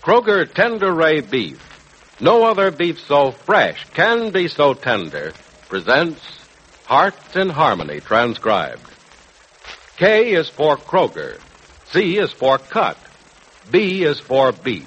Kroger Tender Ray Beef. No other beef so fresh can be so tender. Presents Hearts in Harmony, transcribed. K is for Kroger. C is for cut. B is for beef.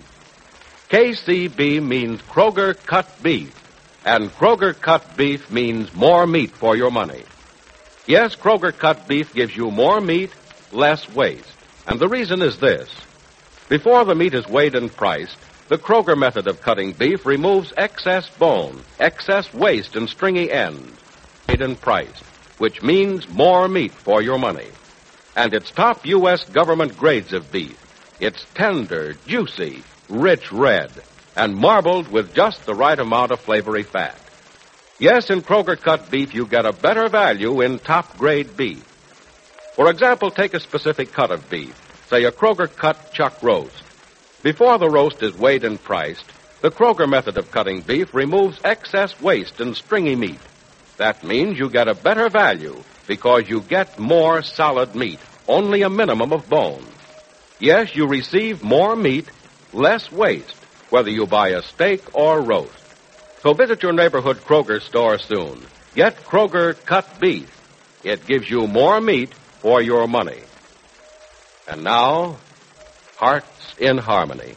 KCB means Kroger cut beef. And Kroger cut beef means more meat for your money. Yes, Kroger cut beef gives you more meat, less waste. And the reason is this. Before the meat is weighed and priced, the Kroger method of cutting beef removes excess bone, excess waste and stringy ends, weighed and priced, which means more meat for your money. And it's top U.S. government grades of beef. It's tender, juicy, rich red, and marbled with just the right amount of flavory fat. Yes, in Kroger cut beef, you get a better value in top-grade beef. For example, take a specific cut of beef, say a Kroger cut chuck roast. Before the roast is weighed and priced, the Kroger method of cutting beef removes excess waste and stringy meat. That means you get a better value because you get more solid meat, only a minimum of bone. Yes, you receive more meat, less waste, whether you buy a steak or roast. So visit your neighborhood Kroger store soon. Get Kroger cut beef. It gives you more meat for your money. And now, Hearts in Harmony.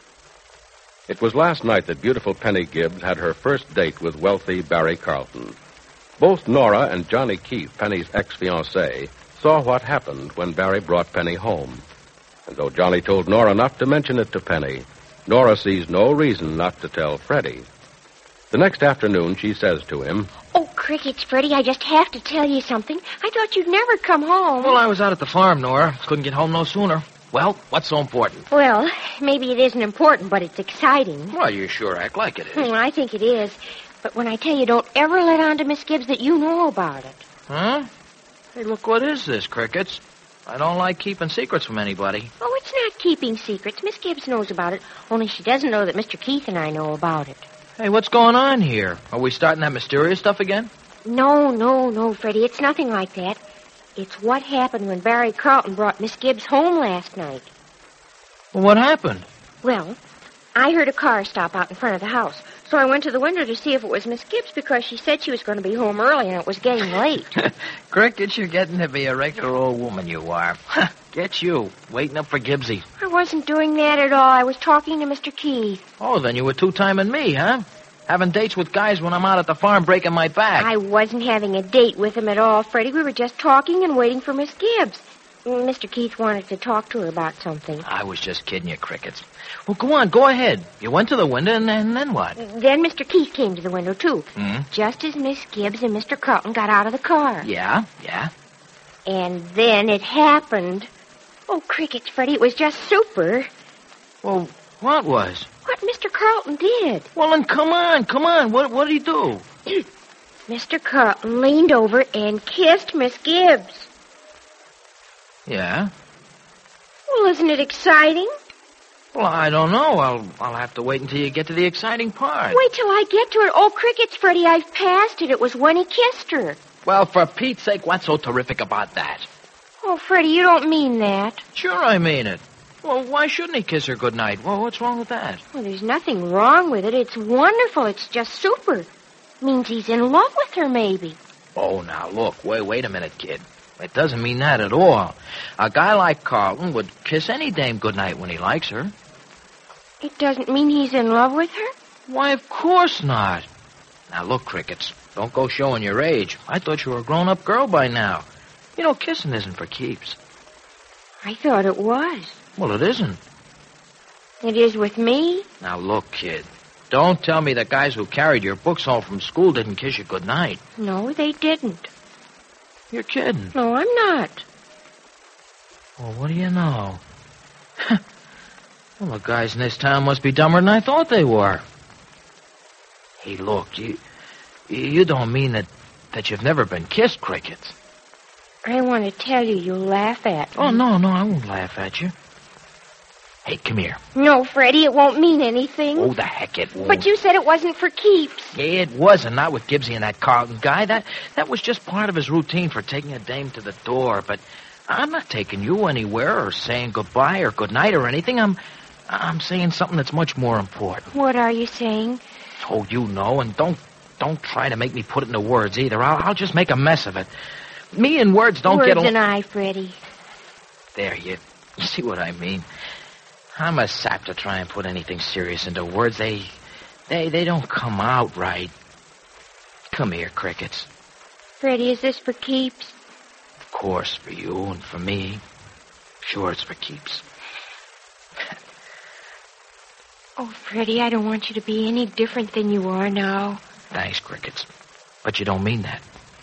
It was last night that beautiful Penny Gibbs had her first date with wealthy Barry Carlton. Both Nora and Johnny Keith, Penny's ex-fiancé, saw what happened when Barry brought Penny home. And though Johnny told Nora not to mention it to Penny, Nora sees no reason not to tell Freddie. The next afternoon, she says to him, "Oh, crickets, Freddie, I just have to tell you something. I thought you'd never come home." Well, I was out at the farm, Nora. Couldn't get home no sooner. Well, what's so important? Well, maybe it isn't important, but it's exciting. Well, you sure act like it is. Well, I think it is. But when I tell you, don't ever let on to Miss Gibbs that you know about it. Huh? Hey, look, what is this, Crickets? I don't like keeping secrets from anybody. Oh, it's not keeping secrets. Miss Gibbs knows about it, only she doesn't know that Mr. Keith and I know about it. Hey, what's going on here? Are we starting that mysterious stuff again? No, Freddie. It's nothing like that. It's what happened when Barry Carlton brought Miss Gibbs home last night. Well, what happened? Well, I heard a car stop out in front of the house, so I went to the window to see if it was Miss Gibbs because she said she was going to be home early and it was getting late. Crickets, you're getting to be a regular old woman, you are. Get you, waiting up for Gibbsy. I wasn't doing that at all. I was talking to Mr. Keith. Oh, then you were two-timing me, huh? Having dates with guys when I'm out at the farm breaking my back. I wasn't having a date with him at all, Freddie. We were just talking and waiting for Miss Gibbs. Mr. Keith wanted to talk to her about something. I was just kidding you, Crickets. Well, go on, go ahead. You went to the window, and then what? Then Mr. Keith came to the window, too. Hmm? Just as Miss Gibbs and Mr. Carlton got out of the car. Yeah. And then it happened. Oh, Crickets, Freddie, it was just super. Well, what was? What Mr. Carlton did. Well, then come on. What did he do? Mr. Carlton leaned over and kissed Miss Gibbs. Yeah? Well, isn't it exciting? Well, I don't know. I'll have to wait until you get to the exciting part. Wait till I get to it. Oh, Crickets, Freddie, I've passed it. It was when he kissed her. Well, for Pete's sake, what's so terrific about that? Oh, Freddie, you don't mean that. Sure I mean it. Well, why shouldn't he kiss her goodnight? Well, what's wrong with that? Well, there's nothing wrong with it. It's wonderful. It's just super. Means he's in love with her, maybe. Oh, now, look. Wait a minute, kid. It doesn't mean that at all. A guy like Carlton would kiss any dame goodnight when he likes her. It doesn't mean he's in love with her? Why, of course not. Now, look, Crickets, don't go showing your age. I thought you were a grown-up girl by now. You know, kissing isn't for keeps. I thought it was. Well, it isn't. It is with me? Now, look, kid, don't tell me the guys who carried your books home from school didn't kiss you goodnight. No, they didn't. You're kidding. No, I'm not. Well, what do you know? Well, the guys in this town must be dumber than I thought they were. Hey, look, you don't mean that you've never been kissed, Crickets. I want to tell you, you'll laugh at me. Oh, no, I won't laugh at you. Hey, come here. No, Freddie, it won't mean anything. Oh, the heck it won't. But you said it wasn't for keeps. Yeah, it wasn't. Not with Gibbsy and that Carlton guy. That was just part of his routine for taking a dame to the door. But I'm not taking you anywhere or saying goodbye or goodnight or anything. I'm I'm saying something that's much more important. What are you saying? Oh, you know, and don't try to make me put it into words either. I'll just make a mess of it. Me and words don't Words get along. and I, Freddie. There, you see what I mean? I'm a sap to try and put anything serious into words. They don't come out right. Come here, Crickets. Freddie, is this for keeps? Of course, for you and for me. Sure, it's for keeps. Oh, Freddie, I don't want you to be any different than you are now. Thanks, Crickets. But you don't mean that.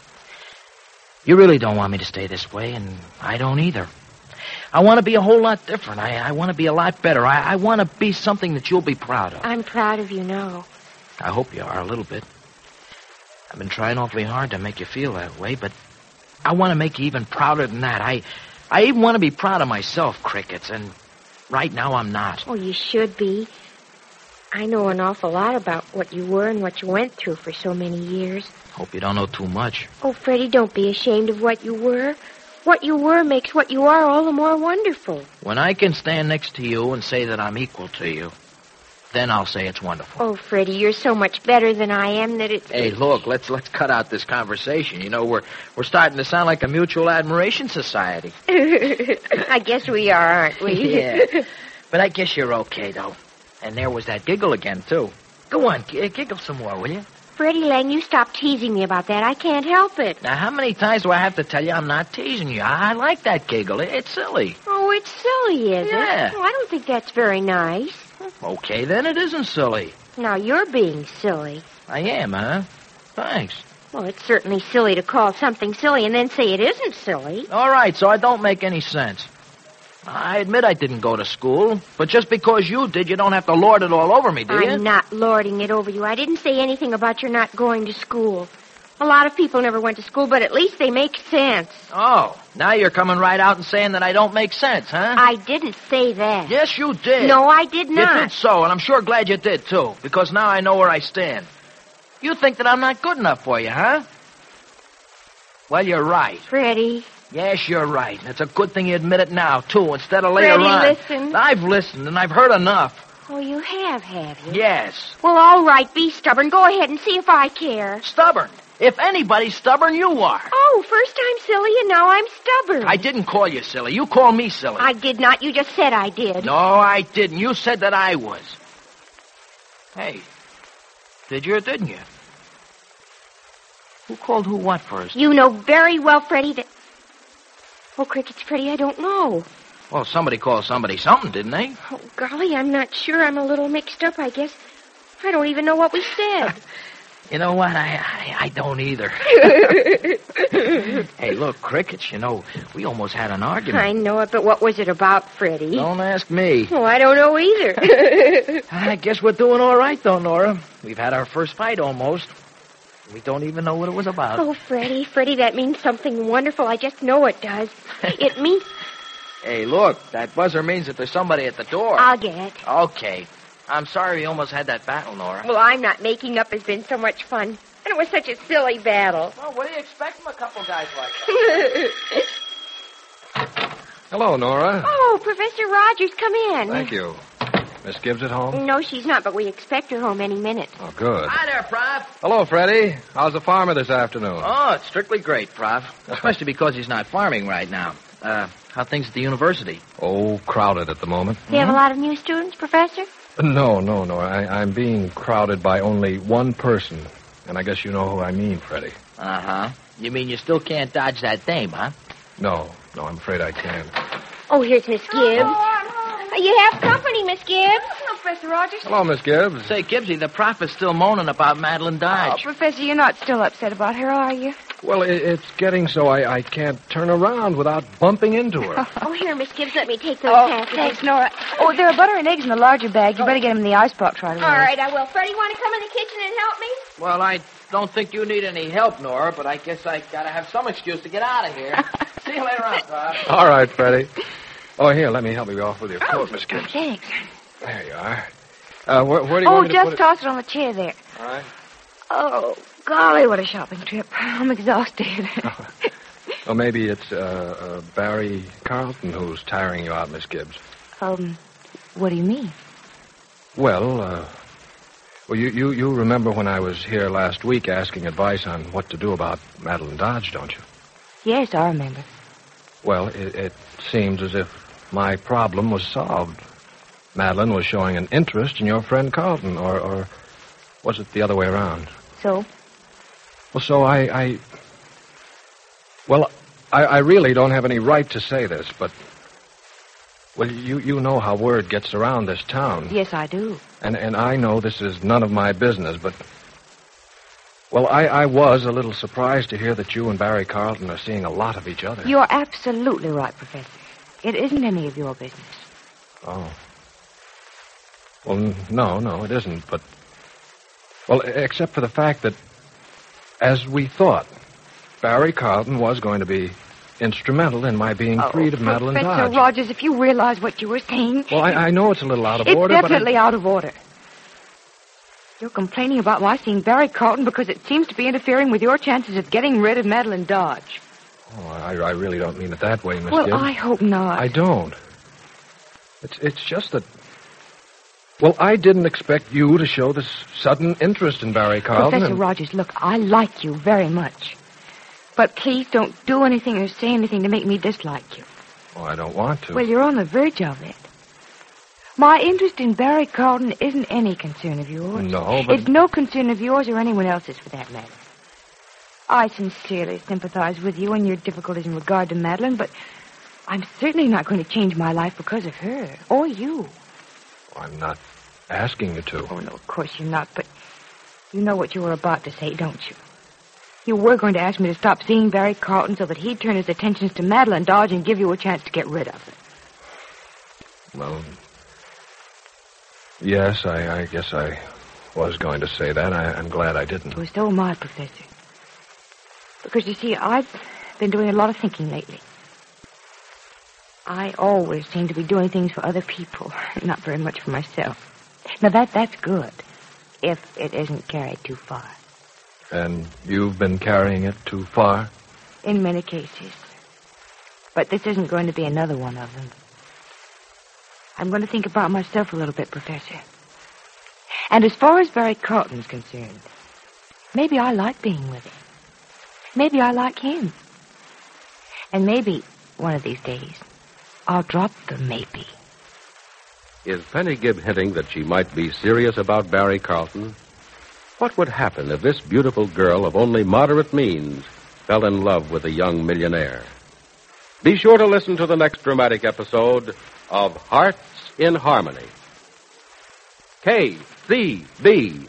You really don't want me to stay this way, and I don't either. I want to be a whole lot different. I want to be a lot better. I want to be something that you'll be proud of. I'm proud of you now. I hope you are a little bit. I've been trying awfully hard to make you feel that way, but I want to make you even prouder than that. I even want to be proud of myself, Crickets, and right now I'm not. Oh, you should be. I know an awful lot about what you were and what you went through for so many years. Hope you don't know too much. Oh, Freddie, don't be ashamed of what you were. What you were makes what you are all the more wonderful. When I can stand next to you and say that I'm equal to you, then I'll say it's wonderful. Oh, Freddie, you're so much better than I am that it's... Hey, look, let's cut out this conversation. You know, we're starting to sound like a mutual admiration society. I guess we are, aren't we? Yeah. But I guess you're okay, though. And there was that giggle again, too. Go on, giggle some more, will you? Freddie Lang, you stop teasing me about that. I can't help it. Now, how many times do I have to tell you I'm not teasing you? I like that giggle. It's silly. Oh, it's silly, is Yeah. it? Oh, I don't think that's very nice. Okay, then it isn't silly. Now, you're being silly. I am, huh? Thanks. Well, it's certainly silly to call something silly and then say it isn't silly. All right, so I don't make any sense. I admit I didn't go to school, but just because you did, you don't have to lord it all over me, do you? I'm not lording it over you. I didn't say anything about your not going to school. A lot of people never went to school, but at least they make sense. Oh, now you're coming right out and saying that I don't make sense, huh? I didn't say that. Yes, you did. No, I did not. You did so, and I'm sure glad you did, too, because now I know where I stand. You think that I'm not good enough for you, huh? Well, you're right. Freddie. Yes, you're right. And it's a good thing you admit it now, too, instead of later Freddie, on. listen. I've listened, and I've heard enough. Oh, you have you? Yes. Well, all right, be stubborn. Go ahead and see if I care. Stubborn. If anybody's stubborn, you are. Oh, first I'm silly, and now I'm stubborn. I didn't call you silly. You called me silly. I did not. You just said I did. No, I didn't. You said that I was. Hey, did you or didn't you? Who called who what first? You know very well, Freddie, that... Oh, Crickets, Freddie, I don't know. Well, somebody called somebody something, didn't they? Oh, golly, I'm not sure. I'm a little mixed up, I guess. I don't even know what we said. You know what? I don't either. Hey, look, Crickets, you know, we almost had an argument. I know it, but what was it about, Freddie? Don't ask me. Oh, I don't know either. I guess we're doing all right, though, Nora. We've had our first fight almost. We don't even know what it was about. Oh, Freddie, that means something wonderful. I just know it does. It means... Hey, look, that buzzer means that there's somebody at the door. I'll get it. Okay. I'm sorry we almost had that battle, Nora. Well, I'm not making up. It's been so much fun. And it was such a silly battle. Well, what do you expect from a couple guys like that? Hello, Nora. Oh, Professor Rogers, come in. Thank you. Miss Gibbs at home? No, she's not, but we expect her home any minute. Oh, good. Hi there, Prof. Hello, Freddie. How's the farmer this afternoon? Oh, it's strictly great, Prof. Especially because he's not farming right now. How things at the university? Oh, crowded at the moment. Do you have a lot of new students, Professor? No, Nora. I'm being crowded by only one person. And I guess you know who I mean, Freddie. Uh-huh. You mean you still can't dodge that dame, huh? No, I'm afraid I can't. Oh, here's Miss Gibbs. You have company, Miss Gibbs. Hello, Professor Rogers. Hello, Miss Gibbs. Say, Gibbsy, the prof is still moaning about Madeline Oh, Dodge. Professor, you're not still upset about her, are you? Well, it's getting so I can't turn around without bumping into her. Oh, here, Miss Gibbs, let me take those Oh, packages. thanks, Nora. Oh, there are butter and eggs in the larger bag. You better get them in the icebox right away. All right, I will. Freddie, want to come in the kitchen and help me? Well, I don't think you need any help, Nora, but I guess I gotta have some excuse to get out of here. See you later on, Prof. All right, Freddie. Oh, here, let me help you off with your coat, Miss Gibbs. Thanks. There you are. Where do you Oh, want me to put just it? toss it on the chair there. All right. Oh, golly, what a shopping trip. I'm exhausted. Well, maybe it's Barry Carlton who's tiring you out, Miss Gibbs. What do you mean? Well, you remember when I was here last week asking advice on what to do about Madeline Dodge, don't you? Yes, I remember. Well, it seems as if my problem was solved. Madeline was showing an interest in your friend Carlton, or was it the other way around? So? Well, so I really don't have any right to say this, but... Well, you know how word gets around this town. Yes, I do. And I know this is none of my business, but... Well, I was a little surprised to hear that you and Barry Carlton are seeing a lot of each other. You're absolutely right, Professor. It isn't any of your business. Oh. Well, no, it isn't, but... Well, except for the fact that, as we thought, Barry Carlton was going to be instrumental in my being freed of Madeline Dodge. Professor Rogers, if you realize what you were saying... Well, I know it's a little out of order, but... It's definitely out of order. You're complaining about my seeing Barry Carlton because it seems to be interfering with your chances of getting rid of Madeline Dodge. Oh, I really don't mean it that way, Miss Well, Gibbs. I hope not. I don't. It's just that... Well, I didn't expect you to show this sudden interest in Barry Carlton. Professor Rogers, look, I like you very much. But please don't do anything or say anything to make me dislike you. Oh, I don't want to. Well, you're on the verge of it. My interest in Barry Carlton isn't any concern of yours. No, but... It's no concern of yours or anyone else's, for that matter. I sincerely sympathize with you and your difficulties in regard to Madeline, but I'm certainly not going to change my life because of her, or you. I'm not asking you to. Oh, no, of course you're not, but you know what you were about to say, don't you? You were going to ask me to stop seeing Barry Carlton so that he'd turn his attentions to Madeline Dodge and give you a chance to get rid of her. Well, yes, I guess I was going to say that. I'm glad I didn't. Well, so am I, Professor. Because, you see, I've been doing a lot of thinking lately. I always seem to be doing things for other people, not very much for myself. Now, that's good, if it isn't carried too far. And you've been carrying it too far? In many cases. But this isn't going to be another one of them. I'm going to think about myself a little bit, Professor. And as far as Barry Carlton's concerned, maybe I like being with him. Maybe I like him. And maybe, one of these days, I'll drop the maybe. Is Penny Gibb hinting that she might be serious about Barry Carlton? What would happen if this beautiful girl of only moderate means fell in love with a young millionaire? Be sure to listen to the next dramatic episode of Hearts in Harmony. KCB.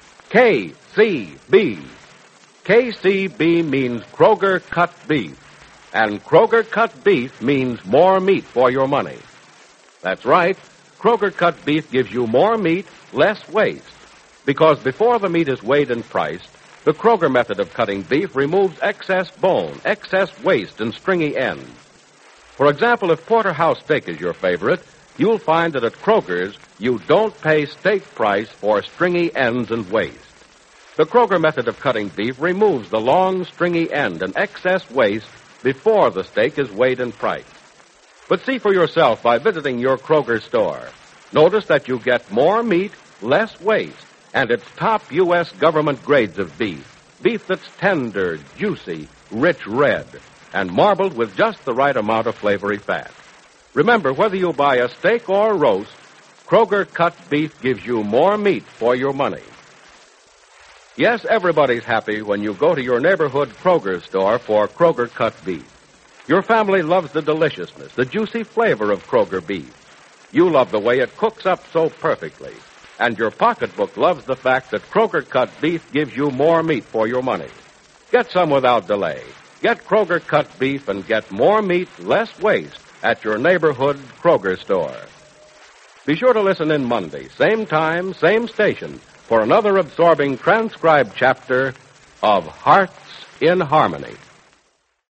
KCB. KCB means Kroger cut beef. And Kroger cut beef means more meat for your money. That's right. Kroger cut beef gives you more meat, less waste. Because before the meat is weighed and priced, the Kroger method of cutting beef removes excess bone, excess waste, and stringy ends. For example, if porterhouse steak is your favorite, you'll find that at Kroger's, you don't pay steak price for stringy ends and waste. The Kroger method of cutting beef removes the long, stringy end and excess waste before the steak is weighed and priced. But see for yourself by visiting your Kroger store. Notice that you get more meat, less waste, and it's top U.S. government grades of beef. Beef that's tender, juicy, rich red, and marbled with just the right amount of flavory fat. Remember, whether you buy a steak or roast, Kroger cut beef gives you more meat for your money. Yes, everybody's happy when you go to your neighborhood Kroger store for Kroger cut beef. Your family loves the deliciousness, the juicy flavor of Kroger beef. You love the way it cooks up so perfectly. And your pocketbook loves the fact that Kroger cut beef gives you more meat for your money. Get some without delay. Get Kroger cut beef and get more meat, less waste at your neighborhood Kroger store. Be sure to listen in Monday, same time, same station, for another absorbing transcribed chapter of Hearts in Harmony.